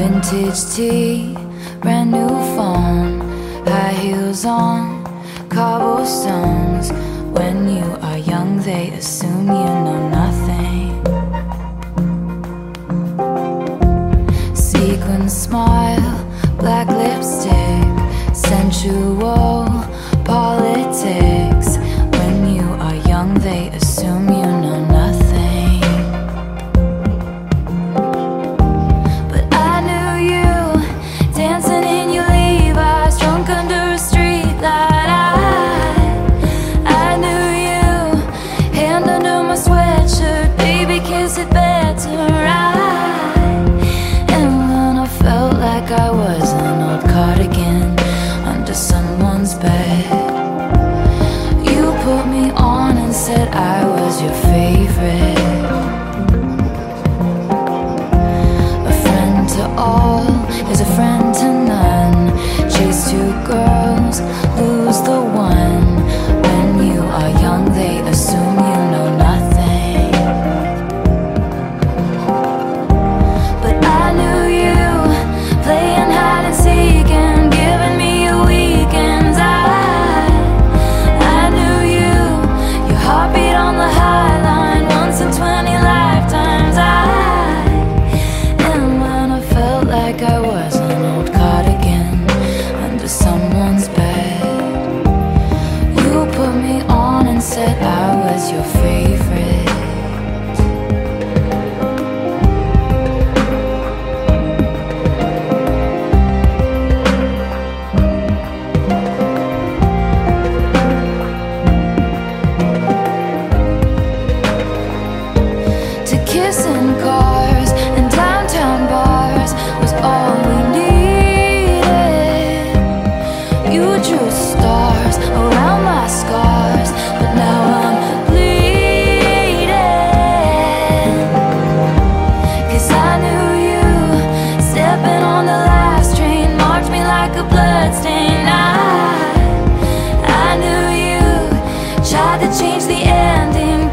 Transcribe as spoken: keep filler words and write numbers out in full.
Vintage tea, brand new phone, high heels on cobblestones. When you are young, they assume you know nothing. Sequin smile, black lipstick, sensual politics. When you are young, they assume you know nothing. But I knew you dancing in your Levi's, drunk under a street light. I, I knew you, hand under my sweatshirt, baby, kiss it better. I, and when I felt like I was an old cardigan under someone's bed, you put me on and said I was your favorite. A friend to all is a friend to none. Chase two girls, lose the one. When you are young, they assume you know nothing. But I knew you, playing hide and seek and giving me your weekends. I, I knew you, your heartbeat on the high line, once in twenty lifetimes. I, and when I felt like I was an old cardigan under someone's bed, you put me on and said I was your favorite. To kiss in cars and downtown bars was all we needed. You drew stars around my scars, but now I'm bleeding. 'Cause I knew you, stepping on the last train, marked me like a bloodstain. I, I knew you, tried to change the ending.